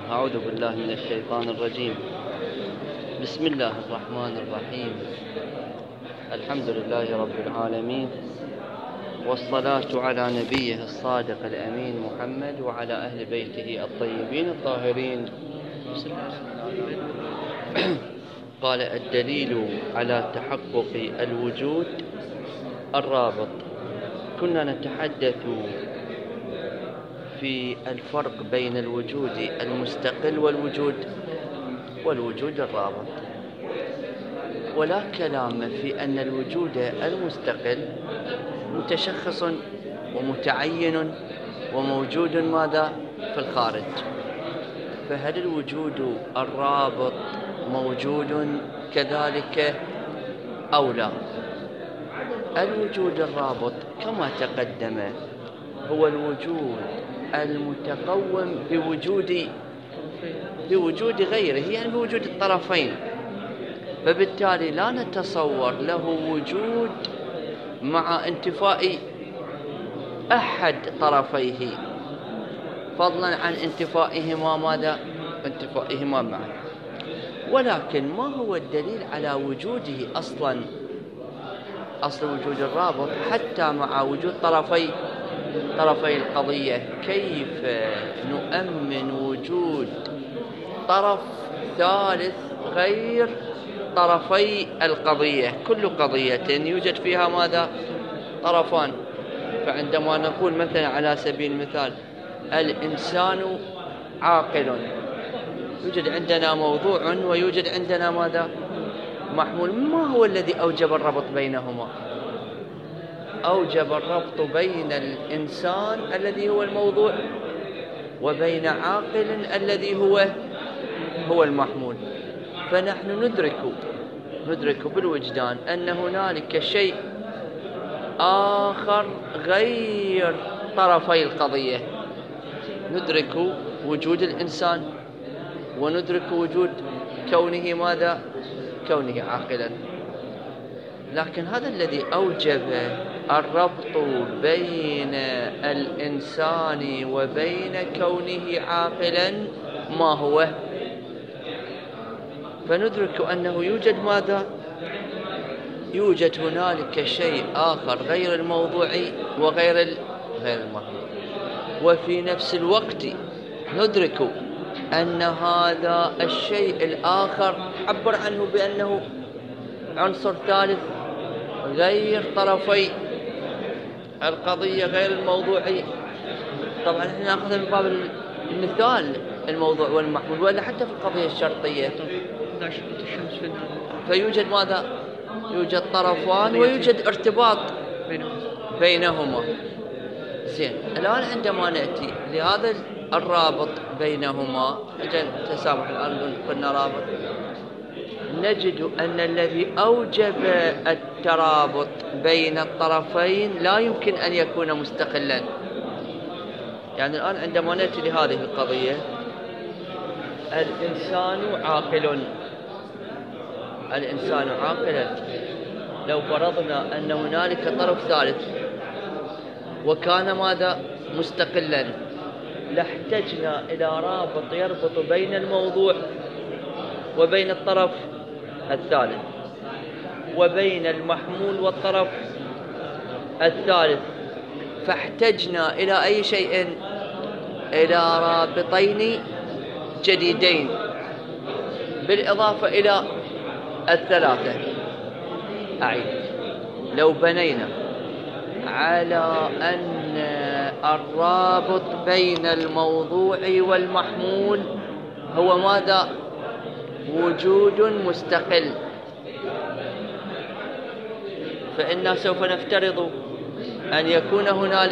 أعوذ بالله من الشيطان الرجيم. بسم الله الرحمن الرحيم. الحمد لله رب العالمين، والصلاة على نبيه الصادق الأمين محمد وعلى أهل بيته الطيبين الطاهرين. قال: الدليل على تحقق الوجود الرابط. كنا نتحدث في الفرق بين الوجود المستقل والوجود الرابط، ولا كلام في أن الوجود المستقل متشخص ومتعين وموجود ماذا في الخارج، فهل الوجود الرابط موجود كذلك أو لا؟ الوجود الرابط كما تقدم هو الوجود المتقوم بوجود غيره، يعني بوجود الطرفين، فبالتالي لا نتصور له وجود مع انتفاء أحد طرفيه، فضلا عن انتفائهما معا. ولكن ما هو الدليل على وجوده أصل وجود الرابط حتى مع وجود طرفي القضية؟ كيف نؤمن وجود طرف ثالث غير طرفي القضية؟ كل قضية يوجد فيها ماذا؟ طرفان. فعندما نقول مثلا على سبيل المثال الإنسان عاقل، يوجد عندنا موضوع ويوجد عندنا ماذا؟ محمول. ما هو الذي أوجب الربط بينهما؟ أوجب الربط بين الإنسان الذي هو الموضوع وبين عاقل الذي هو المحمول. فنحن ندرك بالوجدان أن هنالك شيء آخر غير طرفي القضية، ندرك وجود الإنسان وندرك وجود كونه ماذا؟ كونه عاقلا. لكن هذا الذي أوجب الربط بين الإنسان وبين كونه عاقلا ما هو؟ فندرك أنه يوجد ماذا؟ يوجد هنالك شيء آخر غير الموضوع وغير المحمول. وفي نفس الوقت ندرك أن هذا الشيء الآخر عبر عنه بأنه عنصر ثالث غير طرفي القضية، غير الموضوعي. طبعا احنا ناخذ من باب المثال الموضوع والمحمول، ولا حتى في القضية الشرطية فيوجد ماذا؟ يوجد طرفان ويوجد ارتباط بينهما. زين، الآن عندما نأتي لهذا الرابط بينهما، تسامح الآن قلنا رابط، نجد أن الذي أوجب الترابط بين الطرفين لا يمكن أن يكون مستقلا. يعني الآن عندما نأتي لهذه القضية، الإنسان عاقل، لو فرضنا أن هنالك طرف ثالث وكان ماذا؟ مستقلا، لاحتجنا إلى رابط يربط بين الموضوع وبين الطرف الثالث وبين المحمول والطرف الثالث، فاحتجنا إلى أي شيء؟ إلى رابطين جديدين بالإضافة إلى الثلاثة. أعيد: لو بنينا على أن الرابط بين الموضوع والمحمول هو ماذا؟ وجود مستقل، فإننا سوف نفترض أن يكون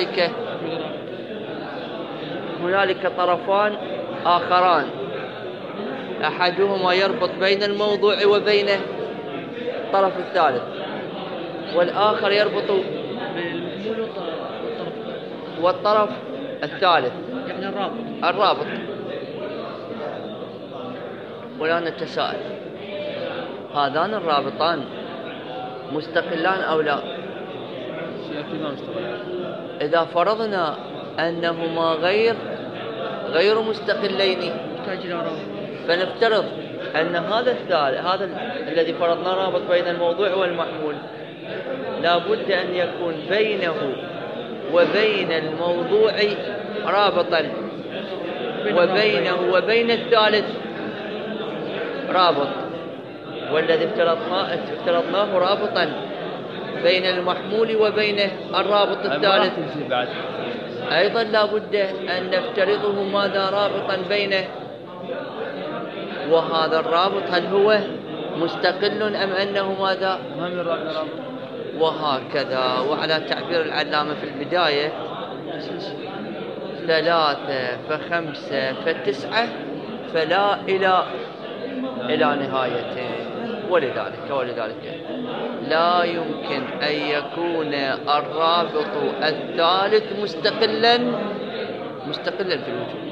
هنالك طرفان آخران، أحدهما يربط بين الموضوع وبين الطرف الثالث، والآخر يربط بالمحمول والطرف الثالث، يعني الرابط. ولا نتساءل: هذان الرابطان مستقلان أو لا؟ إذا فرضنا أنهما غير مستقلين يحتاج إلى رابط. فنفترض أن هذا الذي فرضنا رابط بين الموضوع والمحمول لا بد أن يكون بينه وبين الموضوع رابطا، وبينه وبين الثالث رابط، والذي افترضناه رابطا بين المحمول وبين الرابط الثالث أيضا لا بد أن نفترضه ماذا رابطا بينه، وهذا الرابط هل هو مستقل أم أنه ماذا؟ وهكذا. وعلى تعبير العلامة في البداية 3 ف5 ف9 فلا إلى نهايته. ولذلك لا يمكن أن يكون الرابط الثالث مستقلا في الوجود،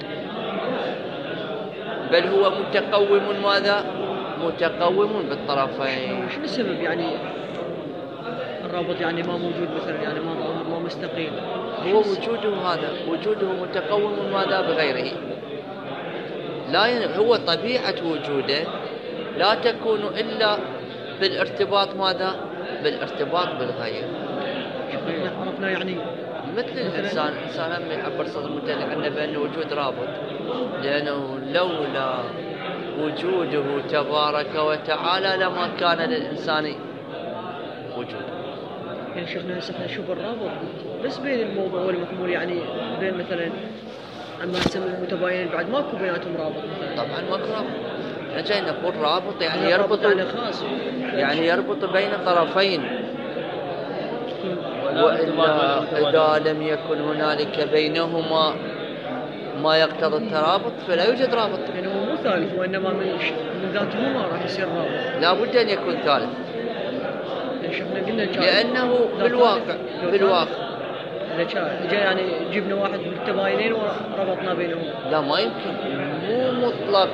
بل هو متقوم ماذا؟ متقوم بالطرفين. شنو السبب يعني الرابط يعني ما موجود مثلا، يعني ما مستقيم؟ هو وجوده متقوم ماذا بغيره، لا هو طبيعة وجوده لا تكون إلا بالارتباط ماذا؟ بالارتباط بالغير. عرفنا يعني مثل الإنسان هم يعبر صدر المتلع عنه بأنه وجود رابط، لأنه لولا وجوده تبارك وتعالى لما كان للإنسان وجود. يعني شيخنا هسه نشوف الرابط بس بين الموضوع والمحمول، يعني بين مثلا أما نسمي المتباينين بعد ماكو بيناتهم رابط مثلا. طبعا ماكو رابط، احنا جاي نقول رابط يعني يربط، يعني يربط بين طرفين، وإلا إذا لم يكن هنالك بينهما ما يقتضي الترابط فلا يوجد رابط. يعني هو مو ثالث، وإنما من ذاتهما راح يصير رابط. لا بد أن يكون ثالث، لأنه بالواقع يعني جبنا واحد من التباينين وربطنا بينهم. لا ما يمكن، مو مطلق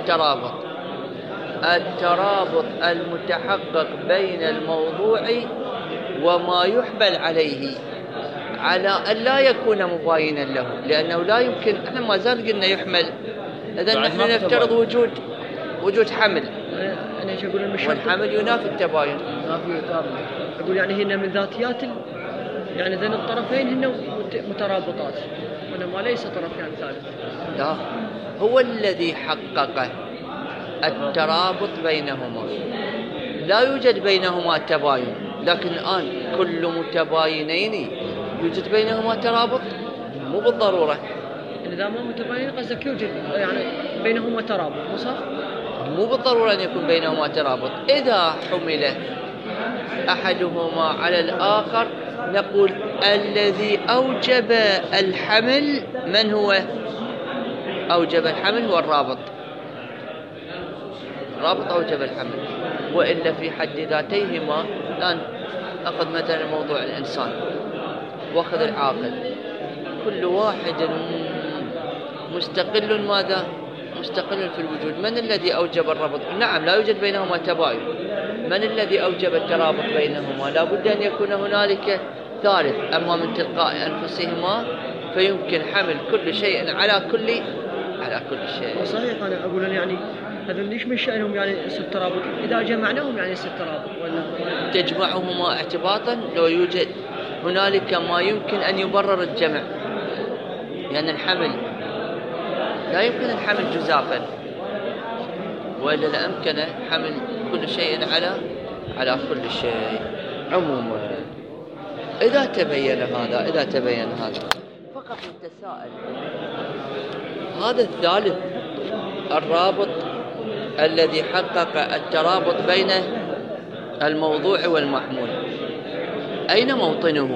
الترابط المتحقق بين الموضوع وما يحمل عليه على أن لا يكون مباينا له، لأنه لا يمكن. احنا ما زال قلنا يحمل، إذا نحن نفترض وجود حمل، أنا ايش أقول؟ والحمل ينافي التباين. أقول يعني هن من ذاتيات يعني ذن الطرفين هن مترابطات، وإنما ليس طرف يعني ثالث. لا، هو الذي حقق الترابط بينهما، لا يوجد بينهما تباين، لكن الآن كل متباينين يوجد بينهما ترابط؟ مو بالضرورة. إذا ما متباينين قصدك يوجد يعني بينهما ترابط، مو صح؟ مو بالضرورة أن يكون بينهما ترابط. إذا حمل أحدهما على الآخر نقول الذي أوجب الحمل من هو؟ أوجب الحمل هو الرابط أوجب الحمل، وإلا في حد ذاتيهما. الآن أخذ مثلا موضوع الإنسان وأخذ العاقل، كل واحد مستقل ماذا؟ مستقل في الوجود. من الذي أوجب الربط؟ نعم لا يوجد بينهما تباين. من الذي أوجب الترابط بينهما؟ لا بد أن يكون هنالك ثالث، أما من تلقاء أنفسهما فيمكن حمل كل شيء على كل شيء. صحيح. أنا أقول يعني هذا ليش من شأنهم يعني يصير ترابط؟ إذا جمعناهم يعني يصير ترابط، ولا تجمعهما اعتباطا لو يوجد هنالك ما يمكن أن يبرر الجمع، لأن الحمل لا يمكن الحمل جزافا، وإلا لأمكن حمل كل شيء على كل شيء. عموما إذا تبين هذا فقط نتساءل، هذا الثالث الرابط الذي حقق الترابط بين الموضوع والمحمول أين موطنه؟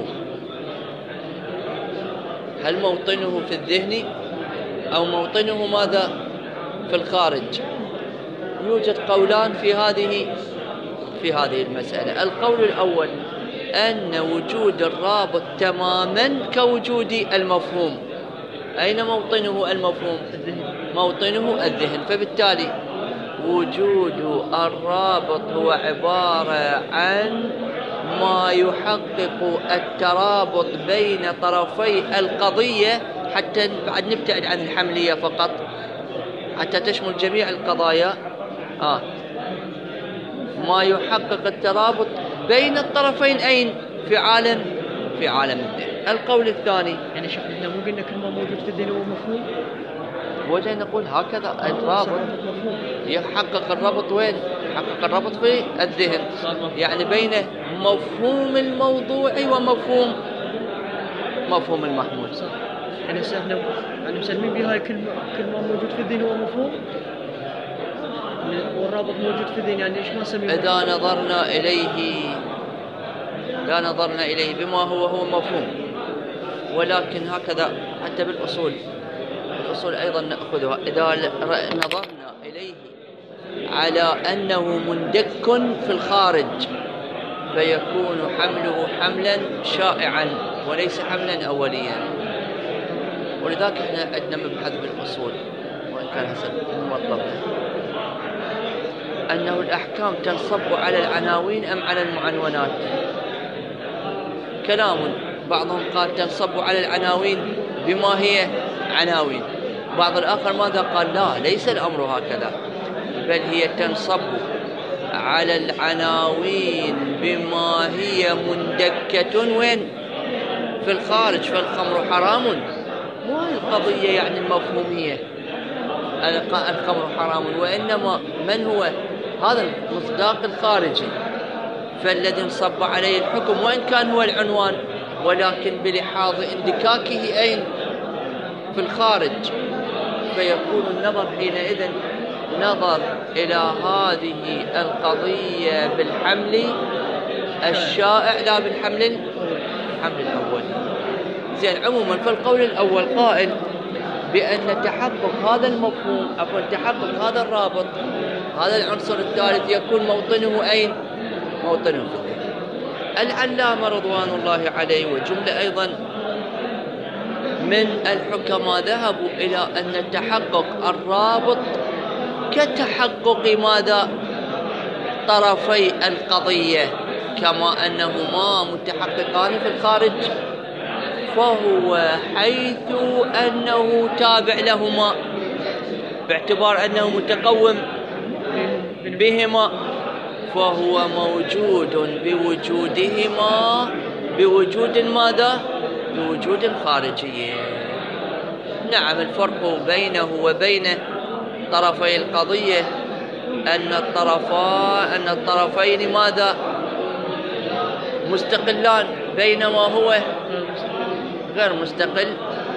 هل موطنه في الذهن أو موطنه ماذا؟ في الخارج؟ يوجد قولان في هذه المسألة. القول الأول أن وجود الرابط تماما كوجود المفهوم. أين موطنه المفهوم؟ موطنه الذهن، فبالتالي وجود الرابط هو عبارة عن ما يحقق الترابط بين طرفي القضية، حتى بعد نبتعد عن الحملية فقط، حتى تشمل جميع القضايا. ما يحقق الترابط بين الطرفين أين؟ في عالم الذهن. القول الثاني، يعني شيخ احنا مو قلنا كل ما موجود في الذهن هو مفهوم؟ وجه نقول هكذا الرابط يحقق الربط وين؟ يحقق الربط في الذهن، يعني بين مفهوم الموضوع ومفهوم المحمول. صح. يعني احنا يعني مسلمين بهاي كل ما موجود في الذهن هو مفهوم، والرابط موجود في الذهن، يعني ايش ما نسميه؟ إذا نظرنا إليه بما هو مفهوم. ولكن هكذا حتى بالأصول أيضا نأخذها. إذا نظرنا إليه على أنه مندك في الخارج فيكون حمله حملا شائعا وليس حملا أوليا. ولذلك احنا عندنا مبحث بالأصول، وإن كان حسب المطلب، أنه الأحكام تنصب على العناوين أم على المعنونات. كلام بعضهم قال تنصب على العناوين بما هي عناوين، بعض الآخر ماذا قال؟ لا، ليس الأمر هكذا، بل هي تنصب على العناوين بما هي مندكة وين؟ في الخارج. فالخمر حرام، مو القضية يعني المفهومية الخمر حرام، وإنما من هو هذا المصداق الخارجي، فالذي انصب عليه الحكم وإن كان هو العنوان، ولكن بلحاظ اندكاكه أين؟ في الخارج. فيكون النظر حينئذ نظر إلى هذه القضية بالحمل الشائع لا بالحمل الأول. زين، عموما فالقول الأول قائل بأن تحقق هذا المفهوم تحقق هذا الرابط، هذا العنصر الثالث يكون موطنه أين؟ موطنه في الذهن. العلامة رضوان الله عليه وجملة أيضا من الحكماء ذهبوا إلى أن تحقق الرابط كتحقق ماذا؟ طرفي القضية، كما أنهما متحققان في الخارج، فهو حيث أنه تابع لهما باعتبار أنه متقوم بهما، فهو موجود بوجودهما بوجود ماذا؟ بوجود خارجي. نعم، الفرق بينه وبين طرفي القضية أن الطرفين ماذا؟ مستقلان، بينما هو غير مستقل،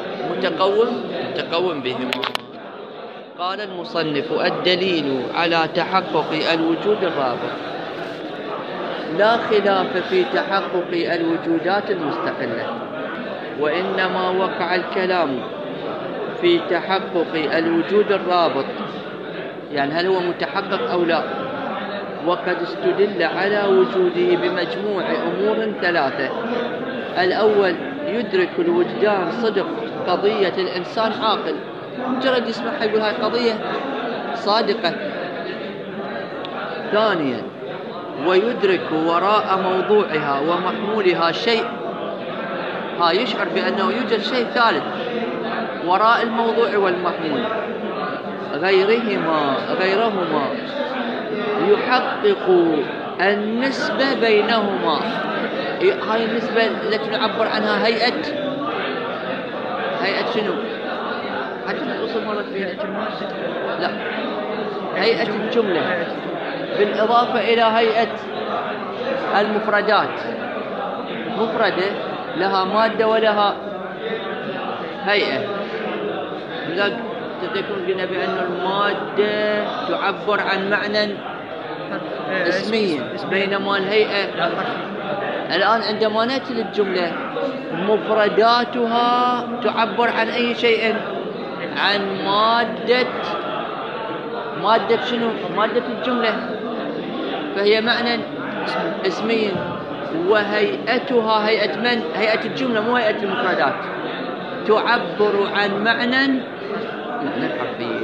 متقوم بهما. قال المصنف: الدليل على تحقق الوجود الرابط لا خلاف في تحقق الوجودات المستقلة، وإنما وقع الكلام في تحقق الوجود الرابط، يعني هل هو متحقق أو لا، وقد استدل على وجوده بمجموع أمور ثلاثة. الأول، يدرك الوجدان صدق قضية الإنسان عاقل، مجرد يسمعها يقول هاي قضية صادقة. ثانيا، ويدرك وراء موضوعها ومحمولها شيء، يشعر بأنه يوجد شيء ثالث وراء الموضوع والمحمول، غيرهما يحقق النسبة بينهما. هاي النسبة التي نعبر عنها هيئة شنو؟ حتى الأصل مرت فيها لا، هيئة الجملة، بالإضافة إلى هيئة المفردات. مفردة لها مادة ولها هيئة. لذلك تذكرون قلنا بأن المادة تعبر عن معنى اسميا، بينما الهيئة الآن عندما نأتي للجملة مفرداتها تعبر عن أي شيء؟ عن مادة شنو؟ مادة الجملة، فهي معنى اسميا. وهيئتها هيئة من؟ هيئة الجملة، مو هيئة المفردات، تعبر عن معنى حرفي.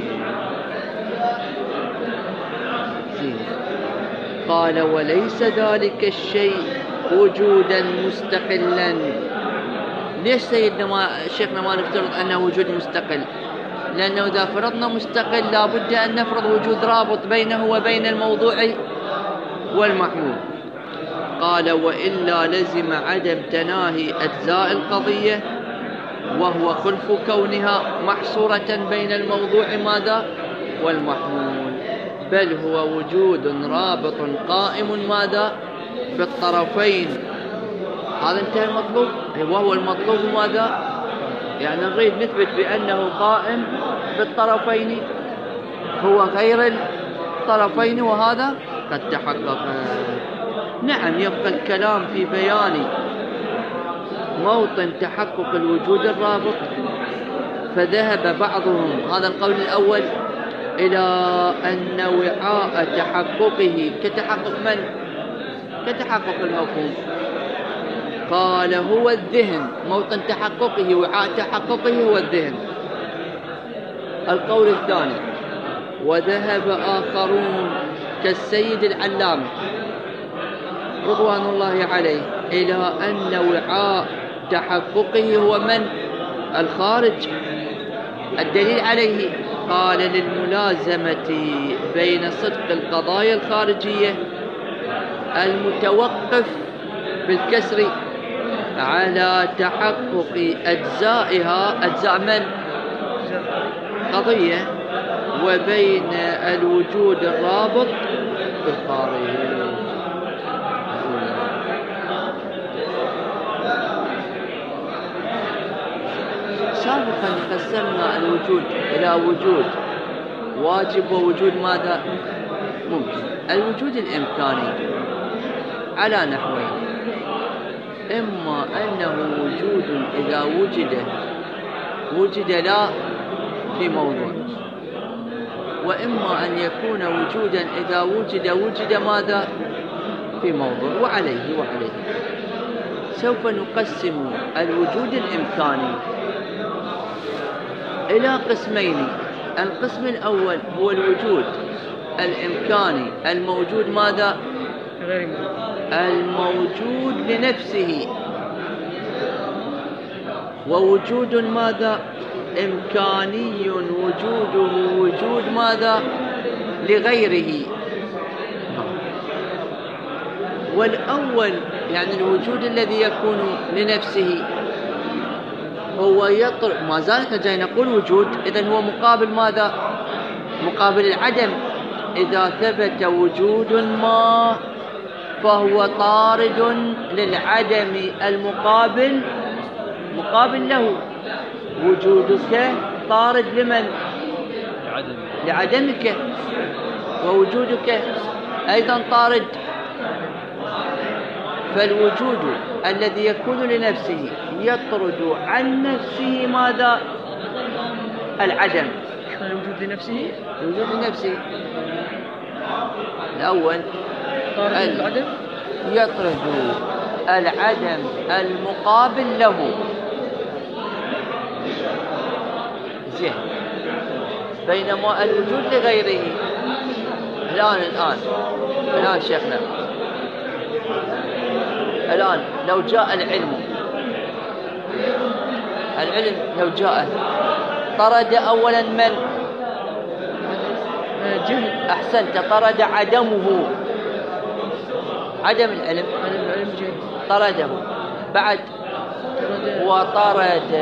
قال: وليس ذلك الشيء وجودا مستقلا. ليش سيدنا شيخنا ما نفترض أنه وجود مستقل؟ لأنه إذا فرضنا مستقل لابد أن نفرض وجود رابط بينه وبين الموضوع والمحمول. قال وإلا لزم عدم تناهي أجزاء القضية، وهو خلف كونها محصورة بين الموضوع ماذا والمحمول، بل هو وجود رابط قائم ماذا بالطرفين. هذا انتهى المطلوب، وهو المطلوب ماذا يعني نريد نثبت بأنه قائم بالطرفين هو غير الطرفين، وهذا قد تحقق. نعم يبقى الكلام في بيان موطن تحقق الوجود الرابط. فذهب بعضهم، هذا القول الأول، إلى أن وعاء تحققه كتحقق من؟ كتحقق المفهوم. قال هو الذهن، موطن تحققه وعاء تحققه هو الذهن. القول الثاني، وذهب آخرون كالسيد العلامة رضوان الله عليه إلى أن وعاء تحققه هو من؟ الخارج. الدليل عليه قال للملازمة بين صدق القضايا الخارجية المتوقف بالكسر على تحقق أجزائها، أجزاء من؟ قضية، وبين الوجود الرابط بالخارج. سابقا قسمنا الوجود إلى وجود واجب ووجود ماذا ممكن. الوجود الإمكاني على نحوين: إما أنه وجود إذا وجد لا في موضوع، وإما أن يكون وجودا إذا وجد ماذا في موضوع. وعليه سوف نقسم الوجود الإمكاني إلى قسمين. القسم الأول هو الوجود الإمكاني الموجود ماذا؟ الموجود لنفسه، ووجود ماذا؟ إمكاني وجوده وجود ماذا؟ لغيره. والأول يعني الوجود الذي يكون لنفسه هو يطرق، ما زال احنا جاي نقول وجود، إذن هو مقابل ماذا؟ مقابل العدم. إذا ثبت وجود ما فهو طارد للعدم المقابل مقابل له. وجودك طارد لمن؟ لعدمك، ووجودك أيضا طارد. فالوجود الذي يكون لنفسه يطرد عن نفسه ماذا؟ العدم. الوجود لنفسه؟ الوجود لنفسه الأول طارد العدم، يطرد العدم المقابل له. زين. بينما الوجود لغيره الآن شيخنا، الآن لو جاء العلم لو جاء طرد أولا من؟ جهل. أحسنت، طرد عدمه، عدم العلم طرده. بعد وطرد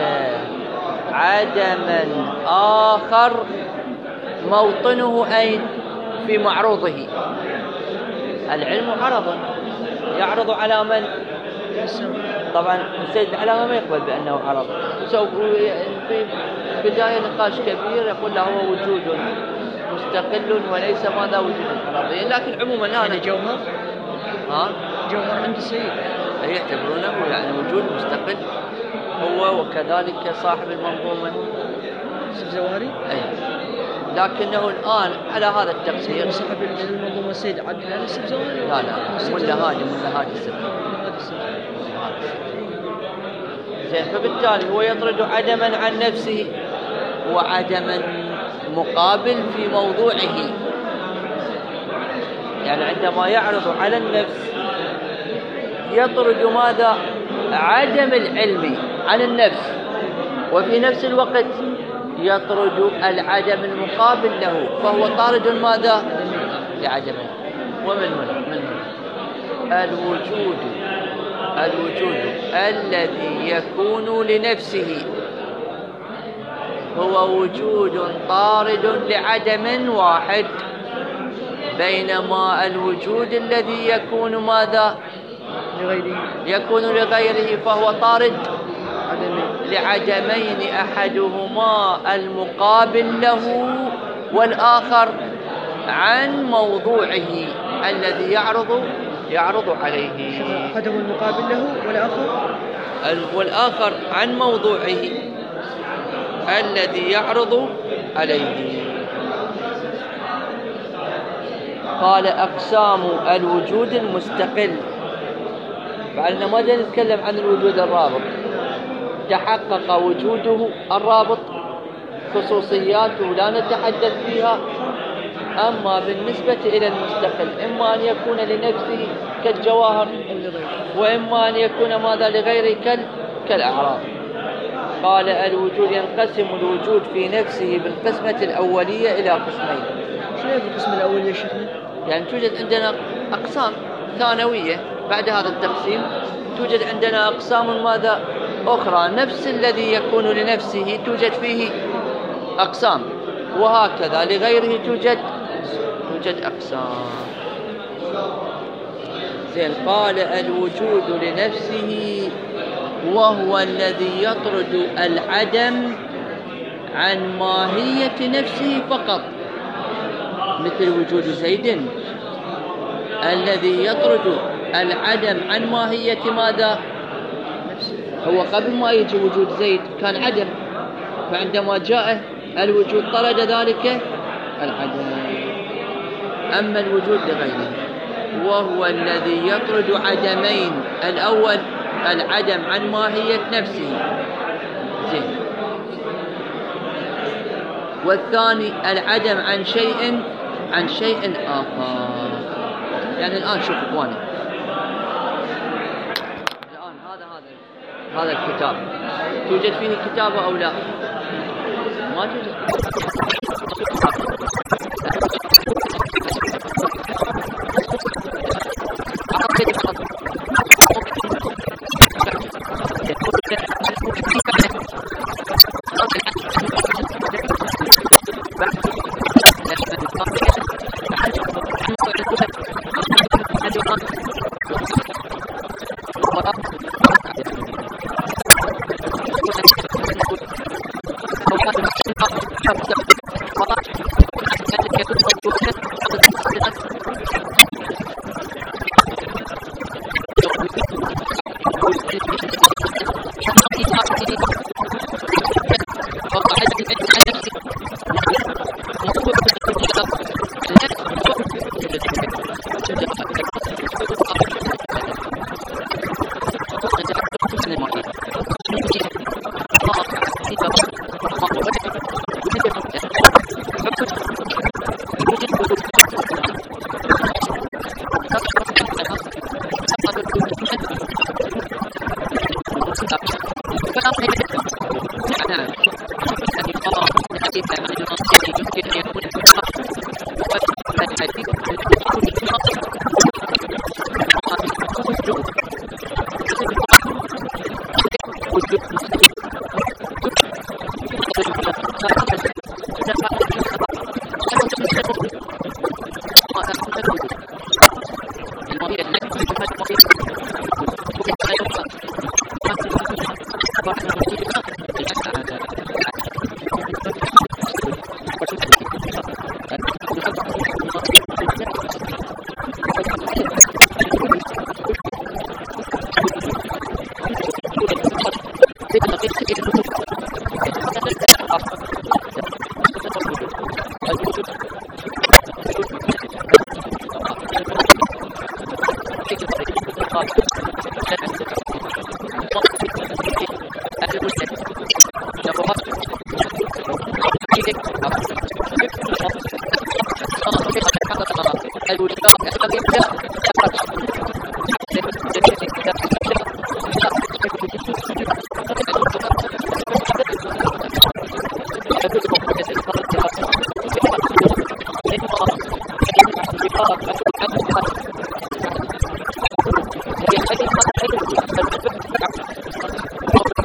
عدما آخر موطنه أين؟ في معروضه. العلم عرض يعرض على من؟ طبعا السيد العلامة ما يقبل بأنه عرض، سوف في بداية نقاش كبير يقول له هو وجود مستقل وليس ماذا وجود عرضي. لكن عموما يعني جوهر جوهر عند السيد يعتبرونه يعني وجود مستقل هو، وكذلك صاحب المنظومة السبزواري. لكنه الآن على هذا التقسيم صاحب المنظومة السيد عبد الله السبزواري. لا ملا هادي السبزواري. زين. فبالتالي هو يطرد عدما عن نفسه وعدما مقابل في موضوعه. يعني عندما يعرض على النفس يطرد ماذا؟ عدم العلم عن النفس، وفي نفس الوقت يطرد العدم المقابل له، فهو طارد ماذا؟ لعدمه. ومن هنا الوجود الذي يكون لنفسه هو وجود طارد لعدم واحد، بينما الوجود الذي يكون ماذا؟ يكون لغيره، فهو طارد لعدمين، أحدهما المقابل له والآخر عن موضوعه الذي يعرض عليه. أحدهما المقابل له والآخر عن موضوعه الذي يعرض عليه. قال أقسام الوجود المستقل. بعدنا ما جاء نتكلم عن الوجود الرابط، تحقق وجوده الرابط خصوصياته لا نتحدث فيها. أما بالنسبة إلى المستقل إما أن يكون لنفسه كالجواهر، وإما أن يكون ماذا؟ لغيره كالأعراض. قال الوجود ينقسم الوجود في نفسه بالقسمة الأولية إلى قسمين. شنو القسم الأولي يا شيخنا؟ يعني توجد عندنا أقسام ثانوية بعد هذا التقسيم، توجد عندنا أقسام ماذا؟ أخرى. نفس الذي يكون لنفسه توجد فيه أقسام، وهكذا لغيره توجد أقسام. زين. قال الوجود لنفسه وهو الذي يطرد العدم عن ماهية نفسه فقط، مثل وجود زيد الذي يطرد العدم عن ماهية ماذا؟ هو قبل ما يجي وجود زيد كان عدم، فعندما جاء الوجود طرد ذلك العدم. أما الوجود لغيره وهو الذي يطرد عدمين، الأول العدم عن ماهية نفسه، زين، والثاني العدم عن شيء آخر. يعني الآن شوف إخواني، الآن هذا الكتاب توجد فيه كتابة أو لا؟ ما توجد.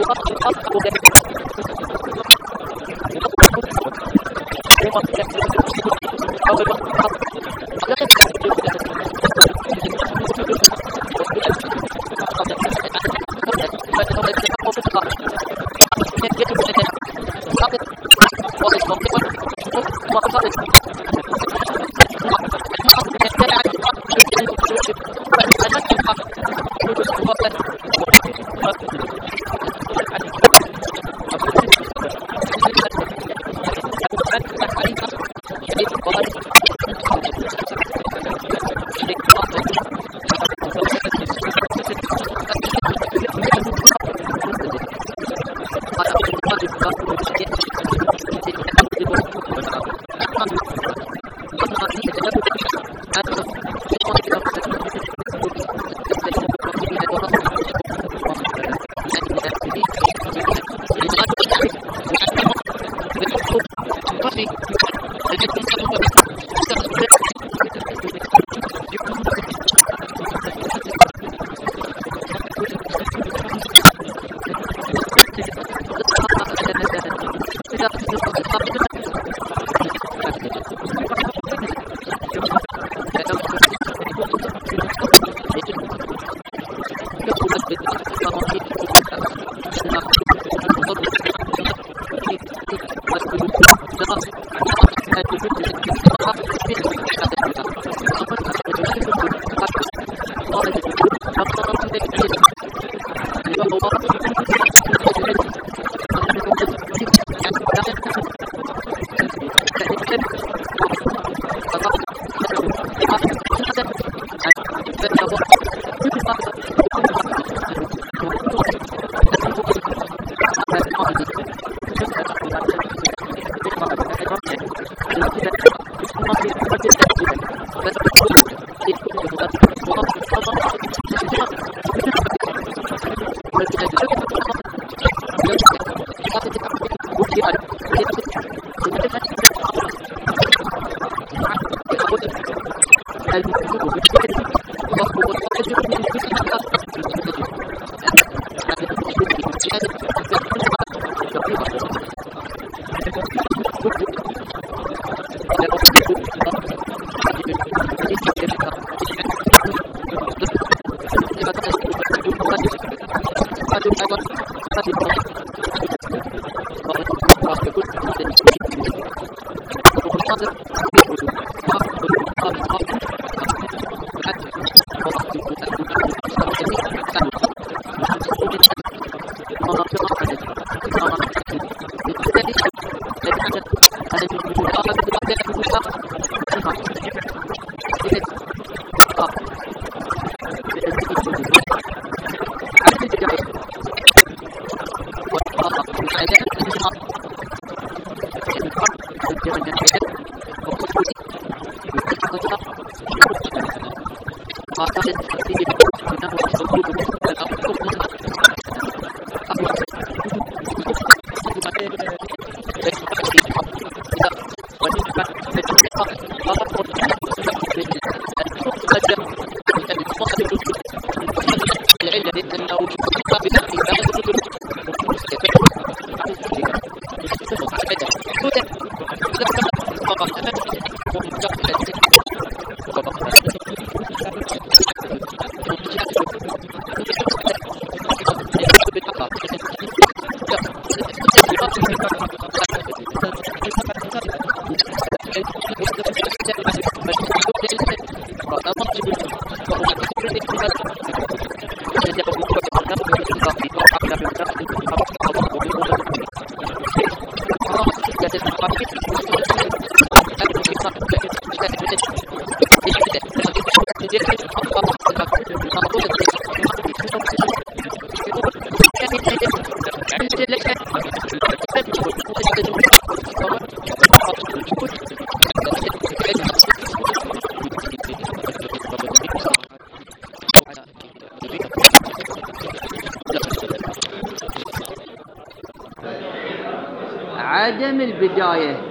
عدم البداية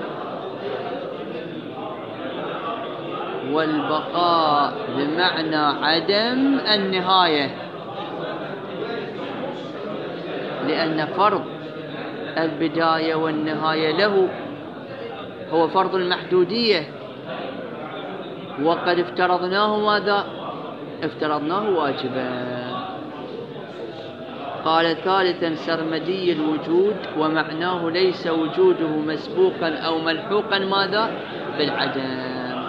والبقاء بمعنى عدم النهاية. لأن فرض البداية والنهاية له هو فرض المحدودية، وقد افترضناه ماذا؟ افترضناه واجبا. قال ثالثا سرمدي الوجود، ومعناه ليس وجوده مسبوقا أو ملحوقا ماذا؟ بالعدم.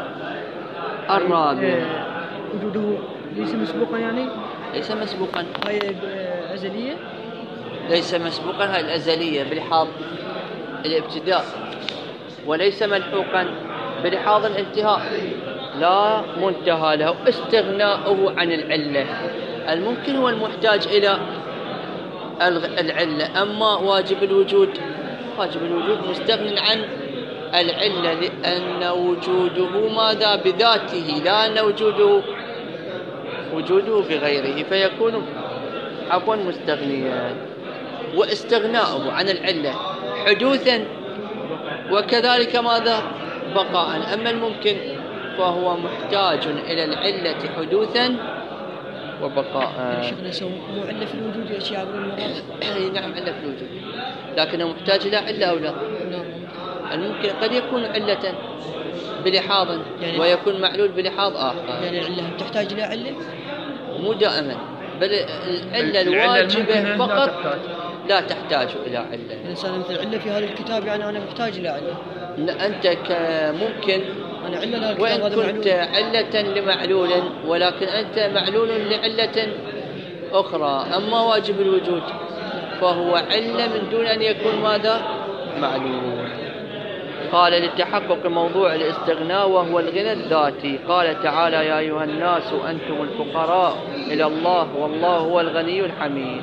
الرابع وجوده ليس مسبوقا، يعني ليس مسبوقا، هاي أزلية، ليس مسبوقا هاي الأزلية بلحاظ الابتداء، وليس ملحوقا بلحاظ الانتهاء، لا منتهى له، استغناؤه عن العلة. الممكن هو المحتاج إلى العلة، أما واجب الوجود مستغن عن العلة، لأن وجوده ماذا؟ بذاته، لا أن وجوده بغيره، فيكون عفوا مستغنيا. واستغناؤه عن العلة حدوثا، وكذلك ماذا؟ بقاء. أما الممكن فهو محتاج إلى العلة حدوثا وبقاء. شيخنا مو علة في الوجود يا أشياء بالمرات؟ نعم علة في الوجود، لكنه محتاج إلى علة أو لا؟ الممكن قد يكون علة بلحاظ يعني ويكون معلول بلحاظ آخر. يعني العلة تحتاج إلى علة؟ مو دائما، بل العلة الواجبة فقط لا تحتاج إلى علة. الإنسان مثل علة في هذا الكتاب، يعني أنا محتاج إلى علة. أنت ممكن أنا علة وإن كنت علة لمعلول، ولكن أنت معلول لعلة أخرى. أما واجب الوجود فهو علة من دون أن يكون ماذا؟ معلول. قال لتحقق موضوع الاستغناء وهو الغنى الذاتي. قال تعالى يا أيها الناس أنتم الفقراء إلى الله والله هو الغني الحميد.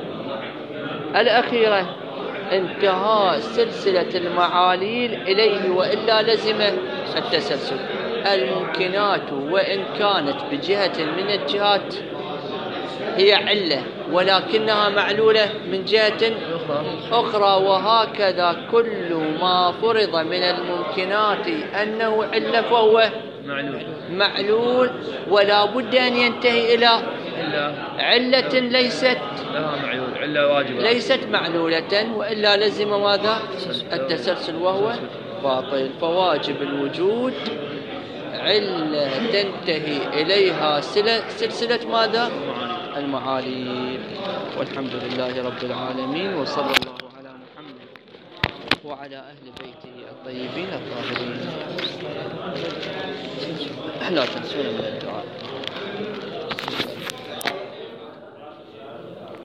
الأخيرة انتهاء سلسلة المعاليل إليه، وإلا لزم التسلسل. الممكنات وإن كانت بجهة من الجهات هي علة، ولكنها معلولة من جهة أخرى، وهكذا كل ما فرض من الممكنات أنه علة فهو معلول، ولا بد أن ينتهي إلى علة ليست علة واجبة، ليست معلولة، وإلا لزم ماذا؟ التسلسل، وهو باطل. فواجب الوجود علة تنتهي إليها سلسلة ماذا؟ المعاليل. والحمد لله رب العالمين، وصلى الله على محمد وعلى أهل بيته الطيبين الطاهرين. لا تنسون من الدعاء.